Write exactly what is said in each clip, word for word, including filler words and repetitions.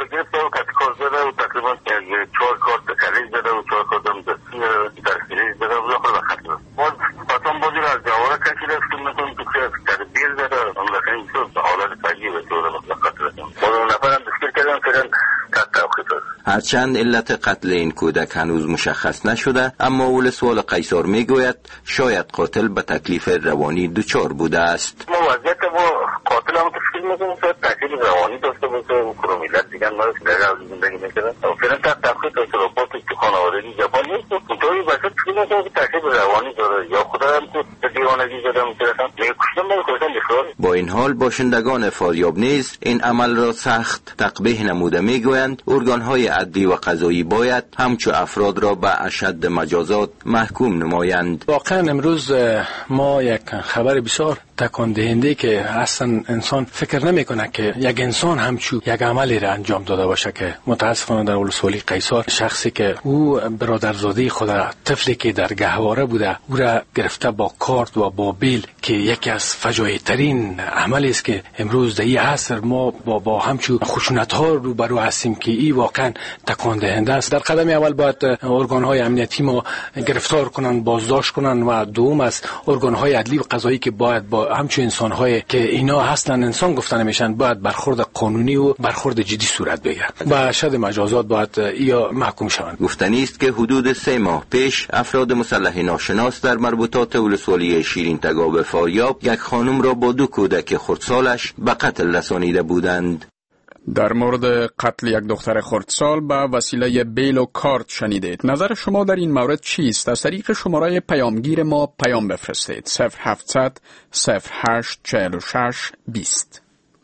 گرفته و کتکار زده و تقریبا چهار کارت کلیج زده و چهار کارت هم دستی در کلیج زده و داخل خط زده. باز پاتون بازی را از جواره کشیده است که مثلا تو که تدبیر زده هم لکن اینطور حالت تجیبه طوره مثلا خط زده. باز اون نفر هم دستگیر کردن فیرن تحت توقیف است. هرچند علت قتل این کودک هنوز مشخص نشده، اما ولسوال قیصر میگوید شاید قاتل به تکلیف روانی دچار بوده است. ما وضعیت با قاتل هم تشکیل میکنیم که تکلیف روانی داشته باشه و کرومیلت دیگر ما که در از زندگی میکردن و فیلن تحت تحقیق است و راپورتش تو خانوادگی جوان نیست و اینطوری بسید تشکیل میکنه که تکلیف روانی داره یا خدا هم که دیوانگی زده میکردن میکشتن میکشتن بسیار. با این حال باشندگان فاریاب نیز این عمل را سخت تقبیح نموده میگویند ارگانهای عدلی و قضایی باید همچو افراد را به اشد مجازات محکوم نمایند. واقعا امروز ما یک خبر بسیار تکان دهنده که اصلا انسان فکر نمیکنه که یک انسان همچو یک عملی را انجام داده باشه که متاسفانه در ولسوالی قیصر شخصی که او برادرزاده خود طفلی که در گهواره بوده او را گرفته با کارت و با بیل که یکی از فجایع ترین عملی است که امروز در این عصر ما با با همچو خشونت ها روبرو هستیم که این واقعا تکان دهنده است. در قدم اول باید ارگان های امنیتی ما گرفتار کنند، بازداشت کنند و دوم است ارگان های عدلی و قضایی که باید با همچون انسان های که اینا هستن انسان گفته نمیشن باید برخورد قانونی و برخورد جدی صورت بگیرد و اشد مجازات باید یا محکوم شوند. گفتنی است که حدود سه ماه پیش افراد مسلح ناشناس در مربوطات ولسوالی شیرین تگاب فاریاب یک خانم را با دو کودک خردسالش به قتل رسانیده بودند. در مورد قتل یک دختر خردسال به وسیله بیل و کارت شنیدید. نظر شما در این مورد چیست؟ از طریق شماره پیامگیر ما پیام بفرستید. صفر هفتصد صفر هشت چهل و شش بیست.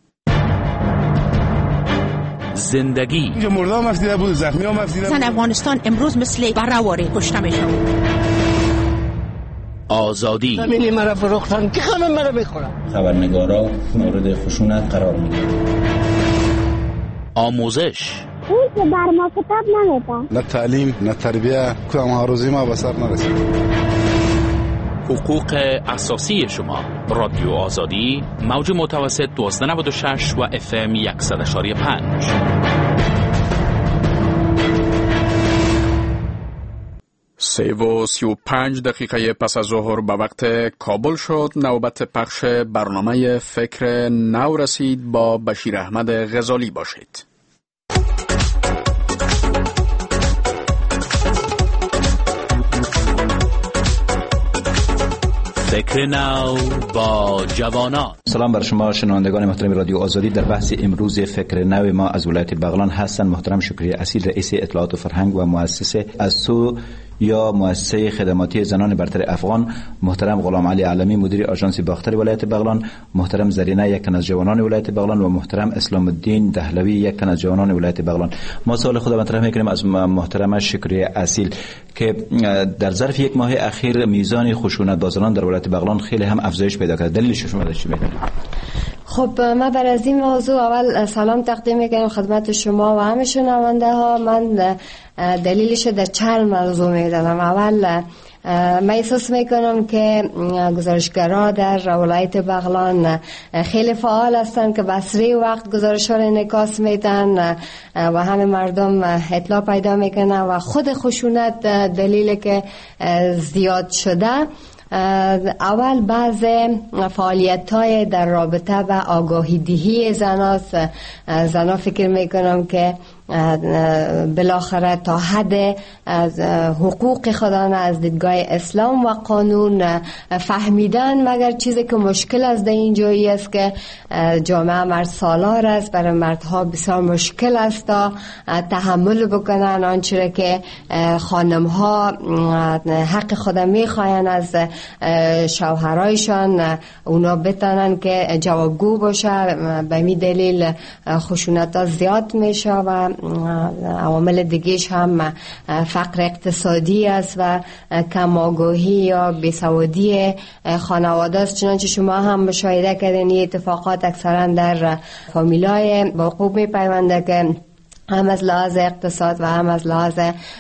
زندگی اینجا مرده هم افزیده بود، زخمی هم افزیده بود. زن افغانستان امروز مثل برهواره کشته میشون. آزادی زمینی مرا فروختن که همه مرا میخورن. خبرنگارا مورد خشونت قرار میگیرن. آموزش اون که بر ما کتاب نمیدن. نه تعلیم نه تربیه کدام هاروزی ما به سر نرسید. حقوق اساسی شما. رادیو آزادی موج متوسط دوازده نود و شش و اف ام صد و پنج. سه و سی و پنج دقیقه پس از ظهر به وقت کابل شد. نوبت پخش برنامه فکر نو رسید. با بشیر احمد غزالی باشید. فکر نو با جوانان. سلام بر شما شنوندگان محترم رادیو آزادی. در بحث امروز فکر نو ما از ولایت بغلان هستن محترم شکری اصیل رئیس اطلاعات و فرهنگ و مؤسسه از سو یا مؤسسه خدماتی زنان برتر افغان، محترم غلام علی علمی مدیر آژانس باختر ولایت بغلان، محترم زرینه یک تن از جوانان ولایت بغلان و محترم اسلام الدین دهلوی یک تن از جوانان ولایت بغلان. ما سوال خود مطرح می‌کنیم از محترم شکری اصیل که در ظرف یک ماه اخیر میزان خشونت با زنان در ولایت بغلان خیلی هم افزایش پیدا کرده. دلیلش شما چی می‌دونید؟ خب من بر از این موضوع اول سلام تقدیم میکنم خدمت شما و همه شنونده ها. من دلیلش در چند موضوع میدونم. اول من احساس میکنم که گزارشگرها در ولایت بغلان خیلی فعال هستند که بسری وقت گزارش ها رو انعکاس میدن و همه مردم اطلاع پیدا میکنن و خود خشونت دلیل که زیاد شده. اول بعض فعالیت های در رابطه با آگاهی دهی زناست. زنا فکر میکنم که بالاخره تا حد از حقوق خودان از دیدگاه اسلام و قانون فهمیدن، مگر چیزی که مشکل از در این جایی است که جامعه مرد سالار است. برای مردها بسیار مشکل است تا تحمل بکنن آنچه که خانم ها حق خود میخواین از شوهرایشان، اونا بتانن که جوابگو باشه. به می دلیل خشونت ها زیاد میشه و عوامل دیگهش هم فقر اقتصادی است و کم آگاهی یا بیسوادی خانواده است. چنانچه شما هم مشاهده کردین این اتفاقات اکثرا در فامیلای با خوب می پیونده که هم از لحاظ اقتصاد و هم از لحاظ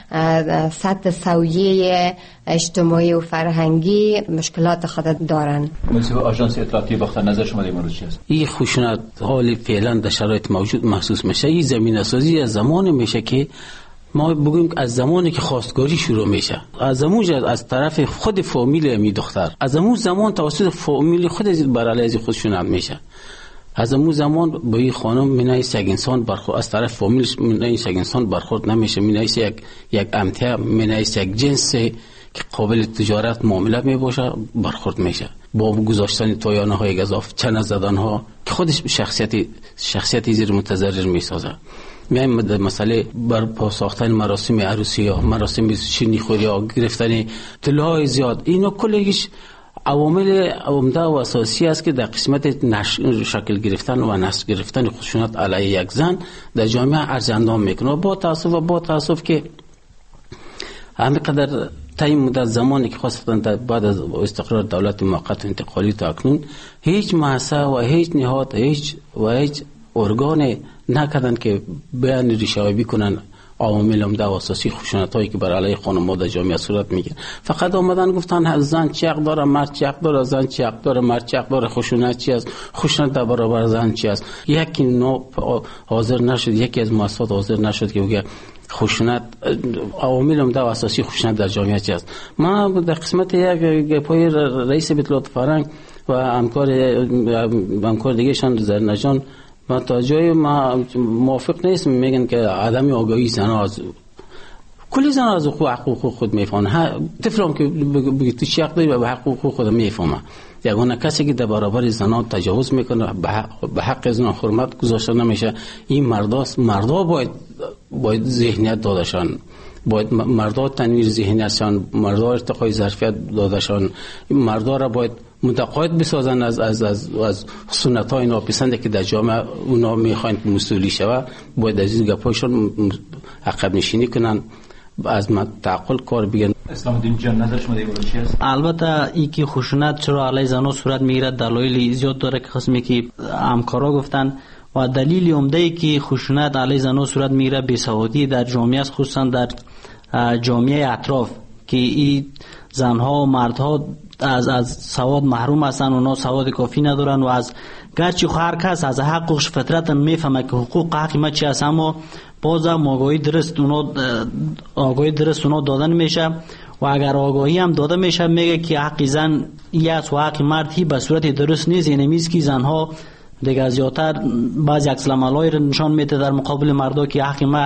سطح سویه اجتماعی و فرهنگی مشکلات خود دارن. منصف آژانس اطلاعاتی باختر، نظر شما در مورد چی است؟ این خشونت حال فعلا در شرایط موجود محسوس میشه. این زمینه سازی از زمان میشه که ما بگویم از زمانی که خواستگاری شروع میشه، از زمان از طرف خود فامیل می دختر، از زمان زمان توسط فامیل خود بر علیه خودشون میشه. از اون زمان با این خانم مینایست یک انسان برخورد از طرف فامیلش، مینایست یک انسان برخورد نمیشه، مینایست یک یک امتیاز، مینایست یک جنس که قابل تجارت معامله می باشه برخورد میشه، با گذاشتن تویانه های گزاف، چنه زدن ها که خودش شخصیت شخصیت زیر متضرر میسازه. میایم مسئله بر ساختن مراسم عروسی یا مراسم شیرینی خوری یا گرفتن طلاهای زیاد، اینا کلش عوامل عمده و اساسی است که در قسمت نشر شکل گرفتن و نسل گرفتن خشونت علیه یک زن در جامعه ارج اندام میکنه. با تاسف و با تاسف که همینقدر طی مدت زمانی که خاصتا بعد از استقرار دولت موقت انتقالی تا اکنون هیچ مؤسسه و هیچ نهاد هیچ و هیچ ارگان نکردن که بیان ریشه‌یابی کنن عوامل عمده و اساسی خشونت هایی که بر علیه خانم‌ها در جامعه صورت میگیره. فقط آمدن گفتن زن چی حق داره، مرد چی حق داره، زن چی حق داره، مرد چی حق داره، خشونت چی است، خشونت در برابر زن چی است. یکی نو حاضر نشد، یکی از مؤسسات حاضر نشد که بگه خشونت عوامل عمده و اساسی خشونت در جامعه چی است. ما در قسمت یک پای رئیس بیت لطف فرهنگ و همکار همکار دیگه شان زرنجان ما تا جای ما موافق نیست، میگن که عدم آگاهی زنها از کلی زنها از حقوق خود میفهمن. طفلم که بگی تو چی حق داری به حقوق خود میفهمه. یگانه کسی که در برابر زنها تجاوز میکنه به حق به حق زنها حرمت گذاشته نمیشه، این مرداست. مردا باید باید ذهنیت دادشان، باید مردا تنویر ذهنیتشان، مردا ارتقای ظرفیت دادشان، مردا را باید متقاعد بسازن از از از از سنت‌های ناپسنده که در جامعه اونا میخواین مسئولی شوه. باید از این گپایشون عقب نشینی کنن، از تعقل کار بگن. اسلام الدین جان نظر شما در مورد چی است؟ البته این که خشونت چرا علیه زنان صورت میگیره دلایل زیاد داره که قسمی که همکارا گفتن و دلیل عمده ای که خشونت علیه زنان صورت میگیره بیسوادی در جامعه است، خصوصا در جامعه اطراف که این زنها و مردها از از سواد محروم هستن، اونا سواد کافی ندارن و از گرچه هر کس از حقوقش فطرتا میفهمه که حقوق حق ما چی است، اما باز هم آگاهی درست اونا آگاهی درست اونا دادن میشه و اگر آگاهی هم داده میشه میگه که حق زن این است و حق مرد هی به صورت درست نیست. یعنی میز که زنها دیگه زیادتر بعضی عکس العملای رو نشان میده در مقابل مردا که حق ما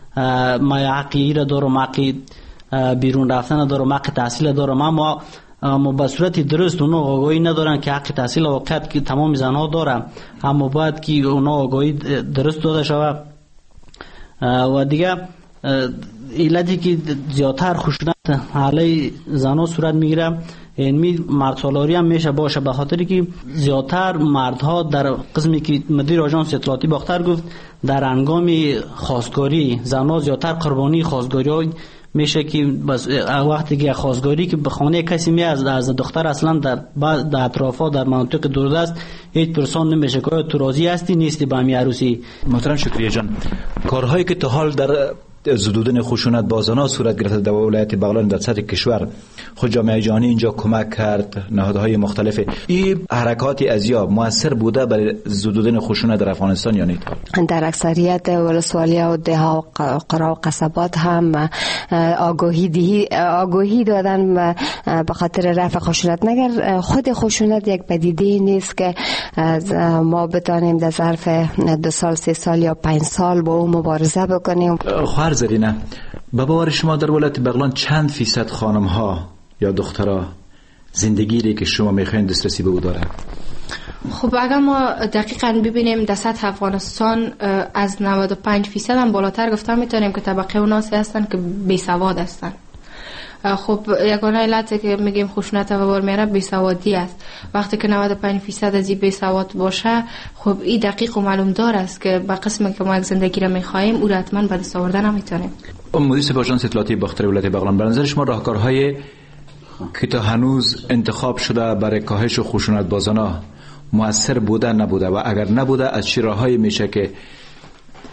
ما حقی را دارم، حق بیرون رفتن دارم، حق تحصیل دارم، اما اما به صورت درست اونا آگاهی ندارن که حق تحصیل واقعیت که تمام زنها دارن، اما باید که اونا آگاهی درست داده شود. و دیگه علتی که زیادتر خشونت علیه زنها صورت میگیره این مرد سالاری هم میشه باشه، به خاطر که زیادتر مردها در قسمی که مدیر آژانس اطلاعاتی باختر گفت در هنگام خواستگاری زنها زیادتر قربانی خواستگاری میشه که بس وقتی که خواستگاری که به خانه کسی می از از دختر اصلا در بعض در اطرافا در مناطق دوردست هیچ پرسان نمیشه که تو راضی هستی نیستی به همین عروسی. محترم شکریه جان، کارهایی که تا حال در زدودن خشونت با زنها صورت گرفته در ولایت بغلان در سطح کشور خود جامعه جهانی اینجا کمک کرد، نهادهای مختلف، این حرکات ازیاب موثر بوده برای زدودن خشونت در افغانستان یا نه؟ در اکثریت ولسوالی‌ها و ده‌ها و قرا و قصبات هم آگاهی دهی آگاهی دادن به خاطر رفع خشونت. مگر خود خشونت یک پدیده نیست که ما بتانیم در ظرف دو سال سه سال یا پنج سال با اون مبارزه بکنیم. خواهر زرینه، به باور شما در ولایت بغلان چند فیصد خانم ها یا دخترها زندگی که شما میخواین دسترسی به او داره؟ خب اگر ما دقیقاً ببینیم در سطح افغانستان از نود و پنج فیصد هم بالاتر گفتم میتونیم که طبقه اوناسی هستن که بی سواد هستن. خب یگانه علت که میگیم خشونت و بار میاره بیسوادی است. وقتی که نود و پنج فیصد از این بیسواد باشه، خب این دقیق و معلوم دار است که با قسمی که ما یک زندگی را میخواهیم او را حتما به دست آوردن نمیتونیم. مدیر آژانس اطلاعاتی باختر ولایت بغلان، به نظر شما راهکارهای که تا هنوز انتخاب شده برای کاهش خشونت با زنها مؤثر بوده نبوده و اگر نبوده از چه راههایی میشه که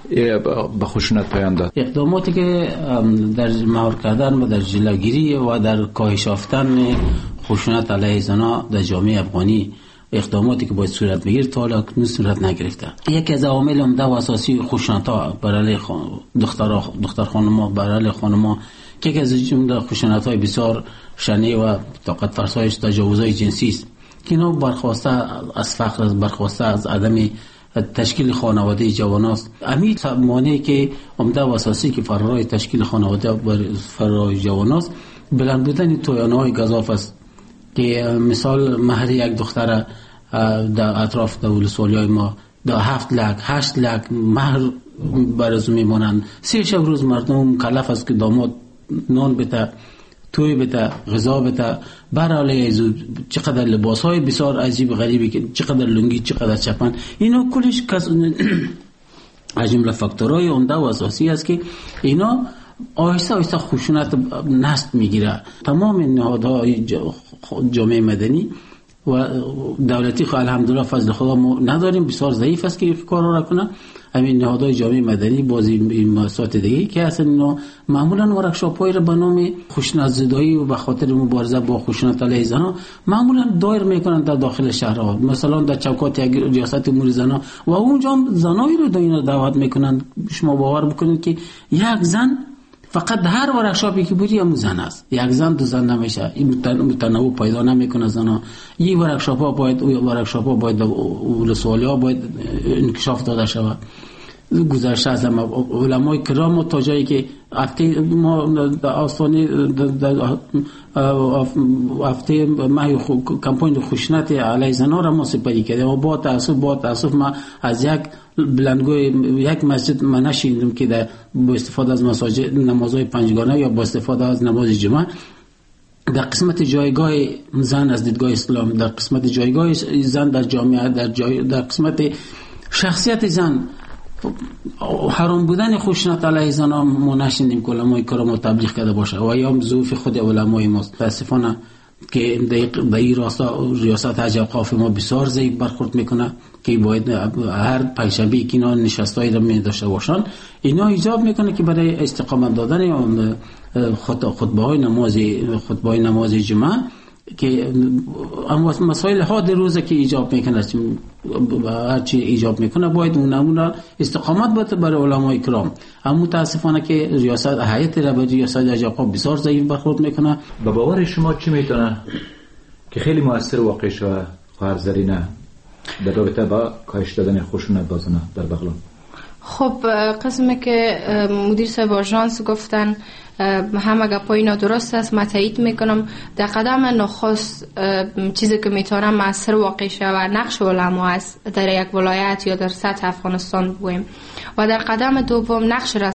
به خشونت پایان داد؟ اقداماتی که در مهار کردن و در جلوگیری و در کاهش یافتن خشونت علیه زنان در جامعه افغانی اقداماتی که باید صورت بگیره تا حالا اکنون صورت نگرفته. یکی از عوامل عمده و اساسی خشونت‌ها برای دختر دختر خانم‌ها برای خانم‌ها که یکی از جمله خشونت‌های بسیار شنیع و طاقت فرسایش تجاوزهای جنسی است که اینا برخواسته از فقر، برخواسته از عدم تشکیل خانواده جواناست. همین مانعی که عمده و اساسی که فرای تشکیل خانواده بر فرای جواناست بلند بودن تویانه‌های گزاف است که مثال مهر یک دختر در اطراف دولت‌های ما در هفت لک هشت لک مهر برازو میمانند. سه شب روز مردم مکلف است که داماد نان بده، توی بده، غذا بده، برای از چقدر لباس‌های بسیار عجیب غریبی که چقدر لنگی، چقدر چپن، اینا کلش کس از جمله فاکتورهای عمده و اساسی است که اینا آهسته آهسته خشونت نسل میگیره. تمام نهادهای جامعه مدنی و دولتی خو الحمدلله فضل خدا ما نداریم، بسیار ضعیف است که کارا را کنه. همین نهادهای جامعه مدنی بازی این مسائل دیگه که اصلا معمولا ورکشاپ‌های را به نام خشونت زدایی و به خاطر مبارزه با خشونت علیه زنان معمولا دایر میکنن در داخل شهرها، مثلا در چوکات یک ریاست امور زنان و اونجا زنایی رو در اینا دعوت میکنن. شما باور بکنید که یک زن فقط هر ورکشاپی که بودی همون زن است، یک زن دو زن نمیشه، این متنوع پیدا نمیکنه زنا. این ورکشاپ ها باید او ورکشاپ ها باید اول سوالی ها باید انکشاف داده شود. گذشته از علمای کرام تا جایی که هفته ما در آستانه هفته ماهی کمپاین خشونت علیه زنان را ما سپری کردیم و با تاسف با تاسف ما از یک بلندگوی یک مسجد ما نشیندیم که در با استفاده از مساجد نمازهای پنجگانه یا با استفاده از نماز جمعه در قسمت جایگاه زن از دیدگاه اسلام، در قسمت جایگاه زن در جامعه، در جای در قسمت شخصیت زن حرام بودن خشونت علیه زنان ما نشیندیم که علمای کرام تبلیغ کرده باشه و یا ضعف خود علمای ماست. متاسفانه که به این راستا ریاست حج اوقاف ما بسیار ضعیف برخورد میکنه که باید هر پنجشنبه که اینا نشستایی را می داشته باشن. اینا ایجاب میکنه که برای استقامت دادن خطبه های نماز خطبه های نماز جمعه که اما مسائل حاد روزه که ایجاب میکنه هر چی ایجاب میکنه باید اون نمونه استقامت باید برای علمای کرام. اما متاسفانه که ریاست هیئت رهبری ریاست حج اوقاف بسیار ضعیف برخورد میکنه. به باور شما چی میتونه که خیلی موثر واقع شود خواهر زرینه در رابطه با کاهش دادن خشونت با زنان در بغلان؟ خب قسمی که مدیر صاحب آژانس گفتن همه گپای اینا درست است، من تایید میکنم. در قدم نخست چیزی که میتونم موثر واقع شود و نقش علما است در یک ولایت یا در سطح افغانستان بگویم و در قدم دوم نقش